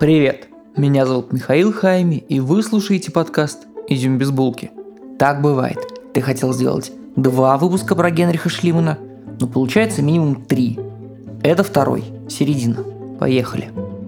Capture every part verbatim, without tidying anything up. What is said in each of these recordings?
Привет, меня зовут Михаил Хайми, и вы слушаете подкаст «Изюм без булки». Так бывает, ты хотел сделать два выпуска про Генриха Шлимана, но получается минимум три. Это второй, середина. Поехали.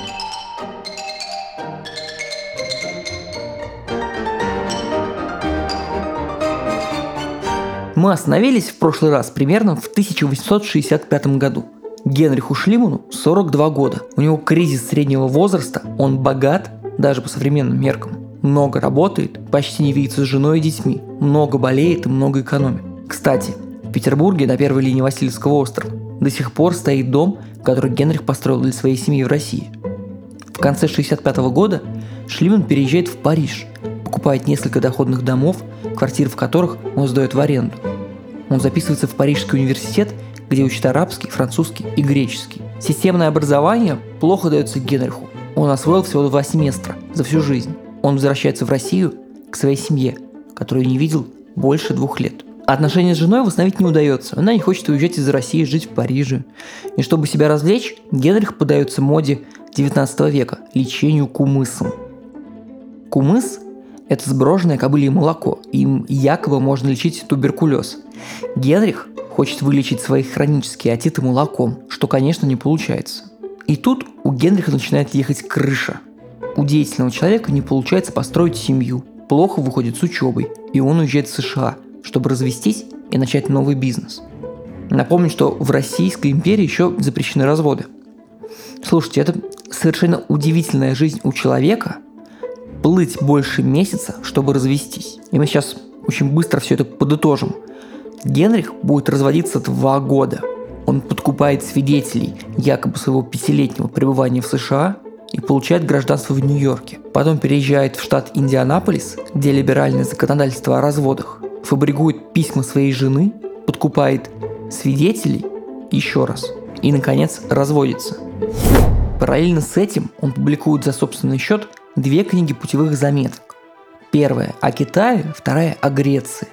Мы остановились в прошлый раз примерно в тысяча восемьсот шестьдесят пятом году. Генриху Шлиману сорок два года. У него кризис среднего возраста, он богат, даже по современным меркам. Много работает, почти не видится с женой и детьми, много болеет и много экономит. Кстати, в Петербурге на первой линии Васильевского острова до сих пор стоит дом, который Генрих построил для своей семьи в России. В конце шестьдесят пятого года Шлиман переезжает в Париж, покупает несколько доходных домов, квартиры в которых он сдает в аренду. Он записывается в Парижский университет, где учит арабский, французский и греческий. Системное образование плохо дается Генриху. Он освоил всего два семестра за всю жизнь. Он возвращается в Россию к своей семье, которую не видел больше двух лет. Отношения с женой восстановить не удается. Она не хочет уезжать из России, жить в Париже. И чтобы себя развлечь, Генрих поддается моде девятнадцатого века – лечению кумысом. Кумыс – это сброженное кобылье молоко. Им якобы можно лечить туберкулез. Генрих хочет вылечить свои хронические отиты молоком, что, конечно, не получается. И тут у Генриха начинает ехать крыша. У деятельного человека не получается построить семью, плохо выходит с учебой, и он уезжает в США, чтобы развестись и начать новый бизнес. Напомню, что в Российской империи еще запрещены разводы. Слушайте, это совершенно удивительная жизнь у человека – плыть больше месяца, чтобы развестись. И мы сейчас очень быстро все это подытожим. Генрих будет разводиться два года. Он подкупает свидетелей якобы своего пятилетнего пребывания в США и получает гражданство в Нью-Йорке. Потом переезжает в штат Индианаполис, где либеральное законодательство о разводах, фабрикует письма своей жены, подкупает свидетелей еще раз и, наконец, разводится. Параллельно с этим он публикует за собственный счет две книги путевых заметок. Первая о Китае, вторая о Греции.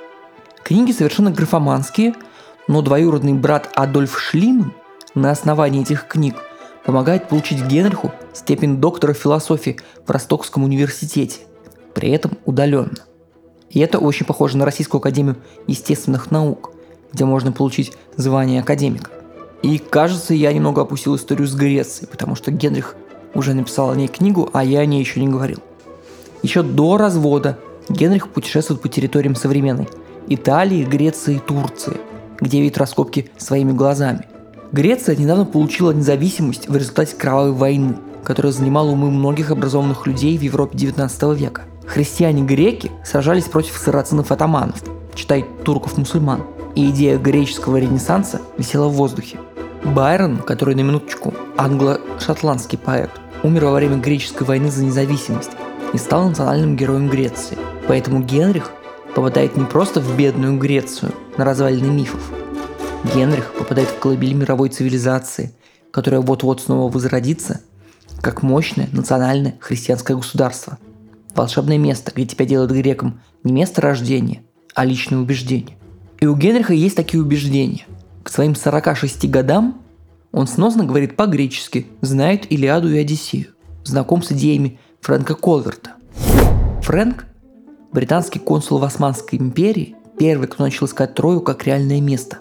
Книги совершенно графоманские, но двоюродный брат Адольф Шлиман на основании этих книг помогает получить Генриху степень доктора философии в Ростокском университете, при этом удаленно. И это очень похоже на Российскую академию естественных наук, где можно получить звание академика. И кажется, я немного опустил историю с Грецией, потому что Генрих уже написал о ней книгу, а я о ней еще не говорил. Еще до развода Генрих путешествует по территориям современной Италии, Греции и Турции, где видит раскопки своими глазами. Греция недавно получила независимость в результате кровавой войны, которая занимала умы многих образованных людей в Европе девятнадцатого века. Христиане-греки сражались против сарацинов-атаманов, читай турков-мусульман, и идея греческого ренессанса висела в воздухе. Байрон, который на минуточку англо-шотландский поэт, умер во время греческой войны за независимость и стал национальным героем Греции. Поэтому Генрих попадает не просто в бедную Грецию на развалины мифов. Генрих попадает в колыбель мировой цивилизации, которая вот-вот снова возродится, как мощное национальное христианское государство. Волшебное место, где тебя делают греком не место рождения, а личное убеждение. И у Генриха есть такие убеждения. К своим сорока шести годам он сносно говорит по-гречески, знает Илиаду и Одиссею, знаком с идеями Фрэнка Колверта. Фрэнк – британский консул в Османской империи, первый, кто начал искать Трою как реальное место.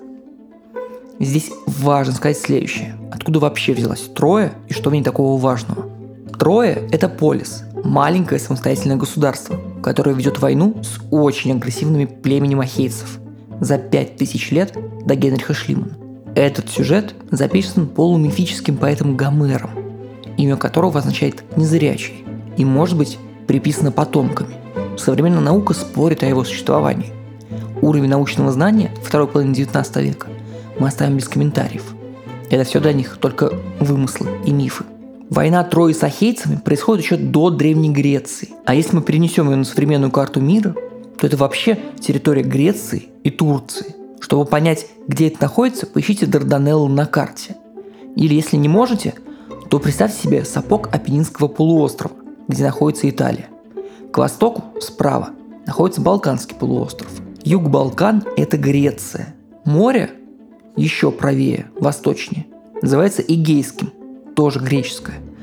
Здесь важно сказать следующее. Откуда вообще взялась Троя и что в ней такого важного? Троя – это полис, маленькое самостоятельное государство, которое ведет войну с очень агрессивными племенем ахейцев за пять тысяч лет до Генриха Шлимана. Этот сюжет записан полумифическим поэтом Гомером, имя которого означает «незрячий» и может быть приписано потомками. Современная наука спорит о его существовании. Уровень научного знания второй половины девятнадцатого века мы оставим без комментариев. Это все для них только вымыслы и мифы. Война Трои с ахейцами происходит еще до Древней Греции. А если мы перенесем ее на современную карту мира, то это вообще территория Греции и Турции. Чтобы понять, где это находится, поищите Дарданеллы на карте. Или если не можете, то представьте себе сапог Апеннинского полуострова, где находится Италия. К востоку, справа, находится Балканский полуостров. Юг Балкан – это Греция. Море еще правее, восточнее, называется Эгейским, тоже греческое.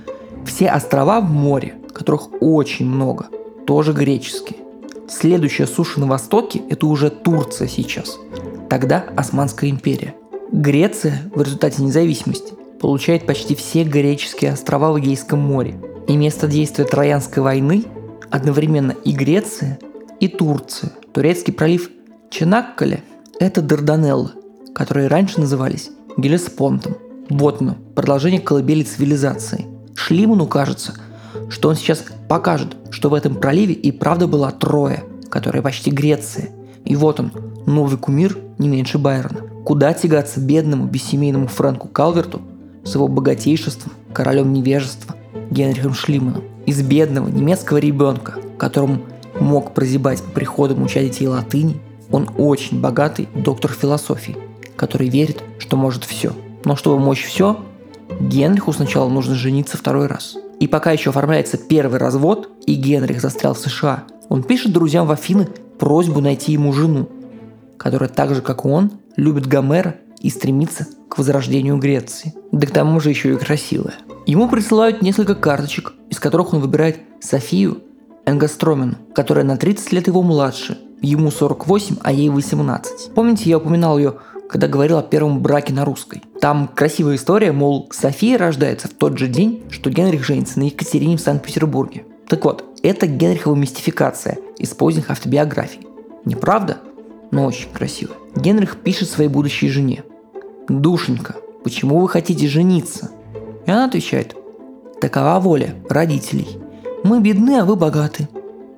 Все острова в море, которых очень много, тоже греческие. Следующая суша на востоке – это уже Турция сейчас. Тогда Османская империя. Греция в результате независимости получает почти все греческие острова в Эгейском море. И место действия Троянской войны одновременно и Греция, и Турция. Турецкий пролив Чанаккале – это Дарданеллы, которые раньше назывались Геллеспонтом. Вот оно, продолжение колыбели цивилизации. Шлиману кажется, что он сейчас покажет, что в этом проливе и правда была Троя, которая почти Греция. И вот он, новый кумир не меньше Байрона. Куда тягаться бедному, бессемейному Фрэнку Калверту с его богатейшеством, королем невежества Генрихом Шлиманом? Из бедного немецкого ребенка, которому мог прозябать по приходам уча детей латыни, он очень богатый доктор философии, который верит, что может все. Но чтобы мочь все, Генриху сначала нужно жениться второй раз. И пока еще оформляется первый развод, и Генрих застрял в США, он пишет друзьям в Афины просьбу найти ему жену, которая так же, как и он, любит Гомера и стремится к возрождению Греции. Да к тому же еще и красивая. Ему присылают несколько карточек, из которых он выбирает Софию Энгостромину, которая на тридцать лет его младше, ему сорок восемь, а ей восемнадцать. Помните, я упоминал ее, когда говорил о первом браке на русской? Там красивая история, мол, София рождается в тот же день, что Генрих женится на Екатерине в Санкт-Петербурге. Так вот, это Генрихова мистификация из поздних автобиографий. Неправда? Но очень красиво. Генрих пишет своей будущей жене: «Душенька, почему вы хотите жениться?» И она отвечает: «Такова воля родителей. Мы бедны, а вы богаты».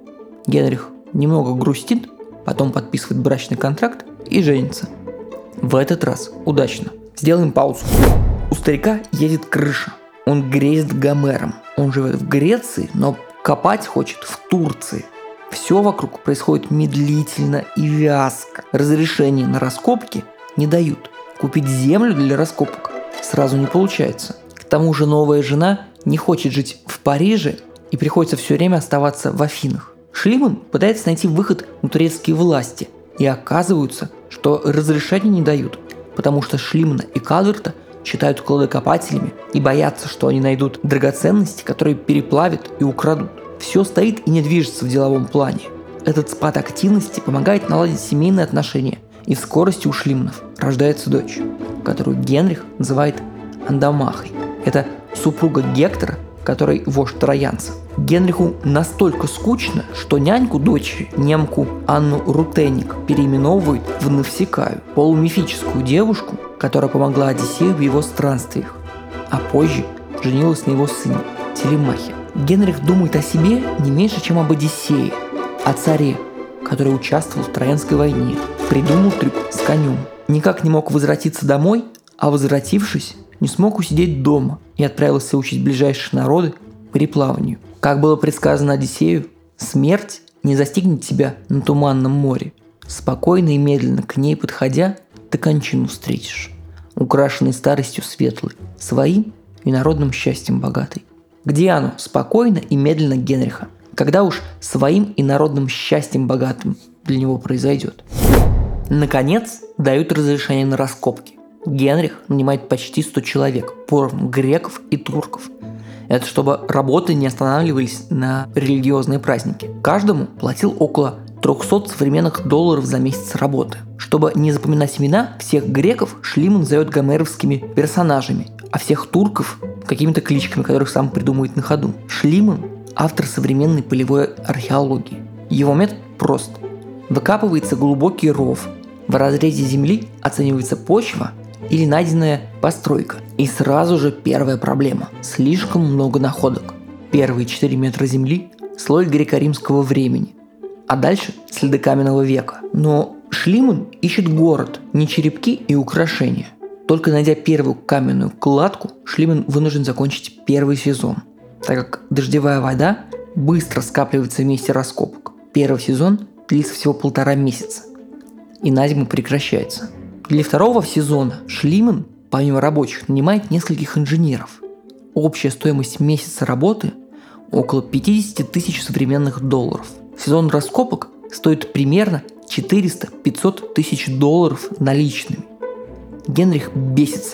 Генрих немного грустит, потом подписывает брачный контракт и женится. В этот раз удачно. Сделаем паузу. У старика едет крыша. Он грезит Гомером. Он живет в Греции, но копать хочет в Турции. Все вокруг происходит медлительно и вязко. Разрешения на раскопки не дают. Купить землю для раскопок сразу не получается. К тому же новая жена не хочет жить в Париже и приходится все время оставаться в Афинах. Шлиман пытается найти выход на турецкие власти, и оказывается, что разрешения не дают, потому что Шлимана и Калверта считают кладокопателями и боятся, что они найдут драгоценности, которые переплавят и украдут. Все стоит и не движется в деловом плане. Этот спад активности помогает наладить семейные отношения, и в скорости у Шлиманов рождается дочь, которую Генрих называет Андомахой. Это супруга Гектора, который вождь троянцев. Генриху настолько скучно, что няньку дочери, немку Анну Рутеник, переименовывают в Навсекаю, полумифическую девушку, которая помогла Одиссею в его странствиях, а позже женилась на его сыне Телемахе. Генрих думает о себе не меньше, чем об Одиссее, о царе, который участвовал в Троянской войне, придумал трюк с конем. Никак не мог возвратиться домой, а возвратившись, не смог усидеть дома и отправился учить ближайшие народы переплаванию. Как было предсказано Одиссею, смерть не застигнет тебя на туманном море. Спокойно и медленно к ней подходя, ты кончину встретишь, украшенный старостью светлой, своим и народным счастьем богатой. Где оно спокойно и медленно Генриха, когда уж своим и народным счастьем богатым для него произойдет? Наконец, дают разрешение на раскопки. Генрих нанимает почти сто человек, поровну греков и турков. Это чтобы работы не останавливались на религиозные праздники. Каждому платил около триста современных долларов за месяц работы. Чтобы не запоминать имена, всех греков Шлиман зовет гомеровскими персонажами, а всех турков какими-то кличками, которых сам придумывает на ходу. Шлиман – автор современной полевой археологии. Его метод прост. Выкапывается глубокий ров, в разрезе земли оценивается почва или найденная постройка. И сразу же первая проблема – слишком много находок. Первые четыре метра земли – слой греко-римского времени, а дальше – следы каменного века. Но Шлиман ищет город, не черепки и украшения. Только найдя первую каменную кладку, Шлиман вынужден закончить первый сезон, так как дождевая вода быстро скапливается в месте раскопок. Первый сезон длится всего полтора месяца и на зиму прекращается. Для второго сезона Шлиман, помимо рабочих, нанимает нескольких инженеров. Общая стоимость месяца работы – около пятьдесят тысяч современных долларов. Сезон раскопок стоит примерно четыреста-пятьсот тысяч долларов наличными. Генрих бесится.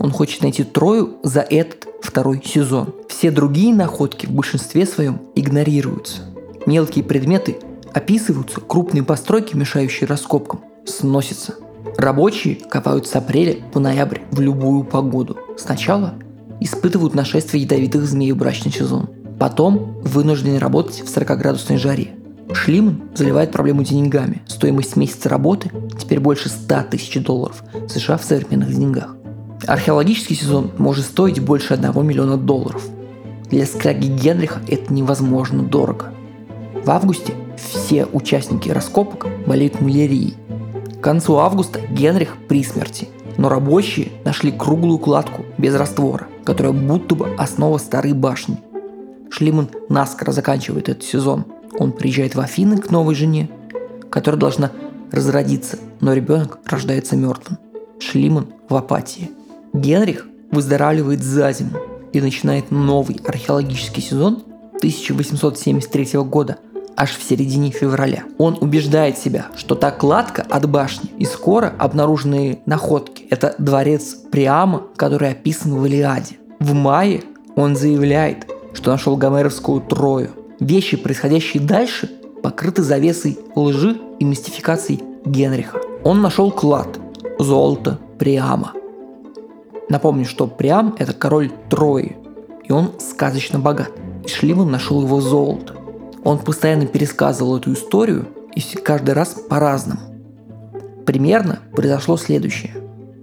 Он хочет найти Трою за этот второй сезон. Все другие находки в большинстве своем игнорируются. Мелкие предметы описываются, крупные постройки, мешающие раскопкам, сносятся. Рабочие копают с апреля по ноябрь в любую погоду. Сначала испытывают нашествие ядовитых змей в брачный сезон. Потом вынуждены работать в сорокаградусной жаре. Шлиман заливает проблему деньгами. Стоимость месяца работы теперь больше ста тысяч долларов США в современных деньгах. Археологический сезон может стоить больше одного миллиона долларов. Для скряги Генриха это невозможно дорого. В августе все участники раскопок болеют малярией. К концу августа Генрих при смерти, но рабочие нашли круглую кладку без раствора, которая будто бы основа старой башни. Шлиман наскоро заканчивает этот сезон. Он приезжает в Афины к новой жене, которая должна разродиться, но ребенок рождается мертвым. Шлиман в апатии. Генрих выздоравливает за зиму и начинает новый археологический сезон тысяча восемьсот семьдесят третьего года, аж в середине февраля. Он убеждает себя, что та кладка от башни и скоро обнаруженные находки – это дворец Приама, который описан в Илиаде. В мае он заявляет, что нашел гомеровскую Трою. Вещи, происходящие дальше, покрыты завесой лжи и мистификаций Генриха. Он нашел клад, золото Приама. Напомню, что Приам – это король Трои, и он сказочно богат. И Шлиман нашел его золото. Он постоянно пересказывал эту историю, и каждый раз по-разному. Примерно произошло следующее.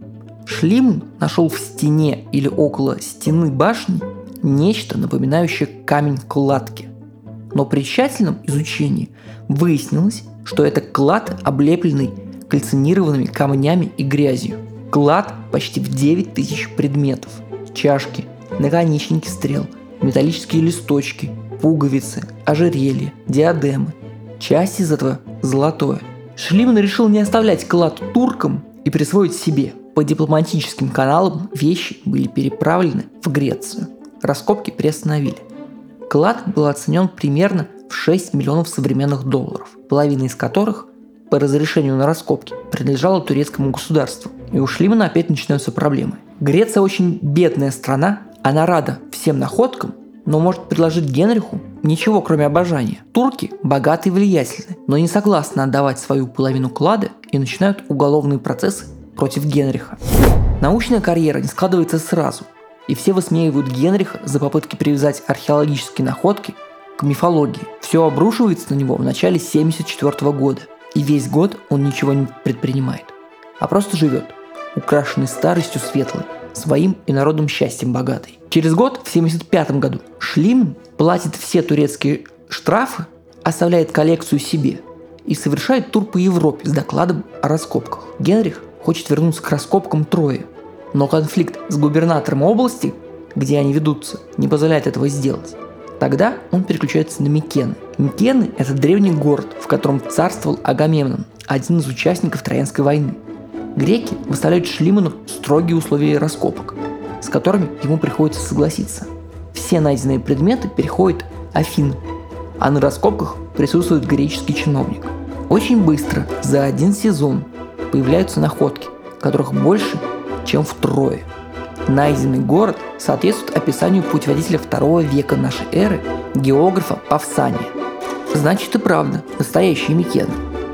Шлиман нашел в стене или около стены башни нечто, напоминающее камень кладки. Но при тщательном изучении выяснилось, что это клад, облепленный кальцинированными камнями и грязью. Клад почти в девять тысяч предметов. Чашки, наконечники стрел, металлические листочки, пуговицы, ожерелья, диадемы. Часть из этого золотое. Шлиман решил не оставлять клад туркам и присвоить себе. По дипломатическим каналам вещи были переправлены в Грецию. Раскопки приостановили. Клад был оценен примерно в шесть миллионов современных долларов, половина из которых по разрешению на раскопки принадлежала турецкому государству. И у Шлимана опять начинаются проблемы. Греция очень бедная страна, она рада всем находкам, но может предложить Генриху ничего, кроме обожания. Турки богаты и влиятельны, но не согласны отдавать свою половину клада и начинают уголовные процессы против Генриха. Научная карьера не складывается сразу, и все высмеивают Генриха за попытки привязать археологические находки к мифологии. Все обрушивается на него в начале семьдесят четвёртого года, и весь год он ничего не предпринимает, а просто живет, украшенный старостью светлой, своим и народным счастьем богатой. Через год, в семьдесят пятом году, Шлиман платит все турецкие штрафы, оставляет коллекцию себе и совершает тур по Европе с докладом о раскопках. Генрих хочет вернуться к раскопкам Трои, но конфликт с губернатором области, где они ведутся, не позволяет этого сделать. Тогда он переключается на Микены. Микены – это древний город, в котором царствовал Агамемнон, один из участников Троянской войны. Греки выставляют Шлиману строгие условия раскопок, с которыми ему приходится согласиться. Все найденные предметы переходят Афины, а на раскопках присутствует греческий чиновник. Очень быстро, за один сезон, появляются находки, которых больше, чем втрое. Найденный город соответствует описанию путеводителя второго века нашей эры географа Павсания. Значит и правда, настоящие Микены.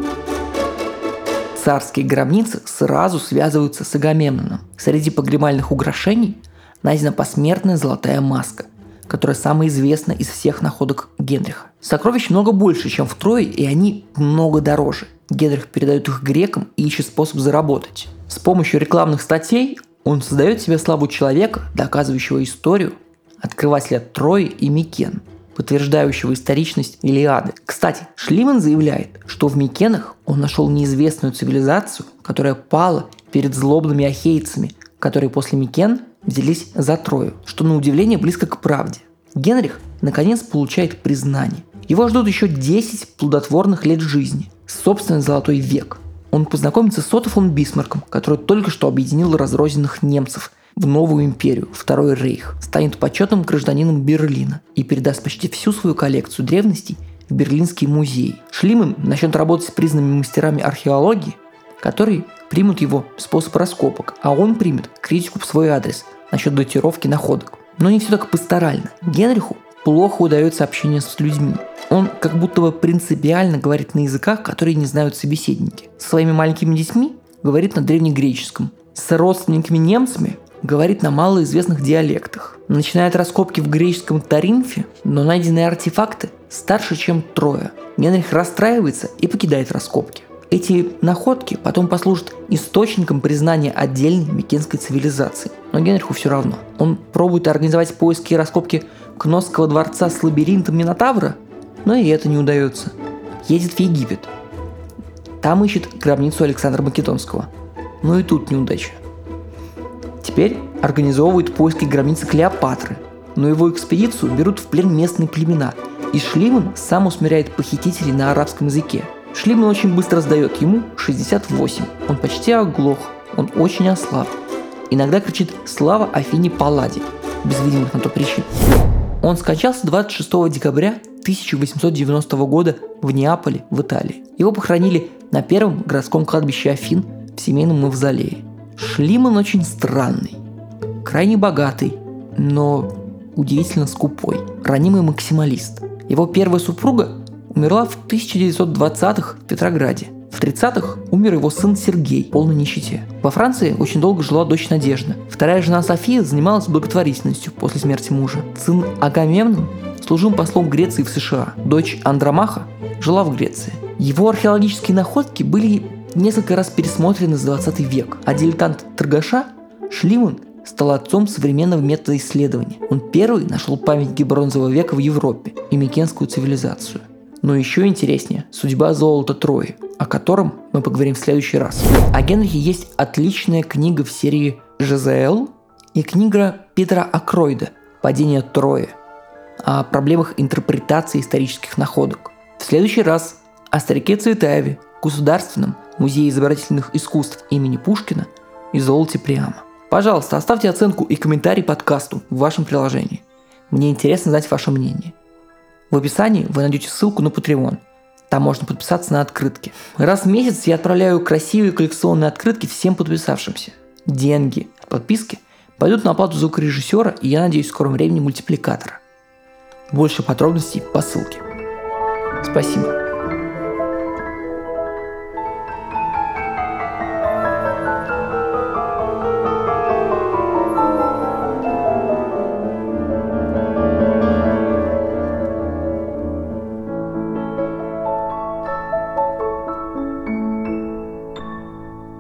Царские гробницы сразу связываются с Агамемноном. Среди погребальных украшений найдена посмертная золотая маска, которая самая известная из всех находок Генриха. Сокровищ много больше, чем втрое, и они много дороже. Генрих передает их грекам и ищет способ заработать. С помощью рекламных статей он создает себе славу человека, доказывающего историю, открывателя Трои и Микен, подтверждающего историчность Илиады. Кстати, Шлиман заявляет, что в Микенах он нашел неизвестную цивилизацию, которая пала перед злобными ахейцами, которые после Микен взялись за Трою, что на удивление близко к правде. Генрих наконец получает признание. Его ждут еще десять плодотворных лет жизни, собственный золотой век. Он познакомится с Отто фон Бисмарком, который только что объединил разрозненных немцев в новую империю, Второй Рейх, станет почетным гражданином Берлина и передаст почти всю свою коллекцию древностей в Берлинский музей. Шлиман начнет работать с признанными мастерами археологии, которые примут его способ раскопок, а он примет критику в свой адрес насчет датировки находок. Но не все так пасторально. Генриху плохо удается общение с людьми. Он как будто бы принципиально говорит на языках, которые не знают собеседники. Со своими маленькими детьми говорит на древнегреческом. С родственниками-немцами говорит на малоизвестных диалектах. Начинает раскопки в греческом Таринфе, но найденные артефакты старше, чем Троя. Генрих расстраивается и покидает раскопки. Эти находки потом послужат источником признания отдельной микенской цивилизации. Но Генриху все равно. Он пробует организовать поиски и раскопки Кносского дворца с лабиринтом Минотавра, но и это не удается. Едет в Египет. Там ищет гробницу Александра Македонского. Но и тут неудача. Теперь организовывают поиски гробницы Клеопатры, но его экспедицию берут в плен местные племена, и Шлиман сам усмиряет похитителей на арабском языке. Шлиман очень быстро сдает, ему шестьдесят восемь, он почти оглох, он очень ослаб. Иногда кричит «Слава Афине Палладе», без видимых на то причин. Он скончался двадцать шестого декабря тысяча восемьсот девяностого года в Неаполе, в Италии. Его похоронили на первом городском кладбище Афин в семейном мавзолее. Шлиман очень странный, крайне богатый, но удивительно скупой, ранимый максималист. Его первая супруга умерла в тысяча девятьсот двадцатых в Петрограде. В тридцатых умер его сын Сергей в полной нищете. Во Франции очень долго жила дочь Надежда. Вторая жена София занималась благотворительностью после смерти мужа. Сын Агамемнон служил послом Греции в США. Дочь Андромаха жила в Греции. Его археологические находки были несколько раз пересмотрены за двадцатый век, а дилетант торгаша Шлиман стал отцом современного метода исследования. Он первый нашел памятники бронзового века в Европе и микенскую цивилизацию. Но еще интереснее судьба золота Трои, о котором мы поговорим в следующий раз. О Генрихе есть отличная книга в серии «Жизель» и книга Питера Акройда «Падение Трои» о проблемах интерпретации исторических находок. В следующий раз о старике Цветаеве, Государственном музее изобразительных искусств имени Пушкина и золоте Приама. Пожалуйста, оставьте оценку и комментарий подкасту в вашем приложении. Мне интересно знать ваше мнение. В описании вы найдете ссылку на Patreon. Там можно подписаться на открытки. Раз в месяц я отправляю красивые коллекционные открытки всем подписавшимся. Деньги от подписки пойдут на оплату звукорежиссера и, я надеюсь, в скором времени мультипликатора. Больше подробностей по ссылке. Спасибо.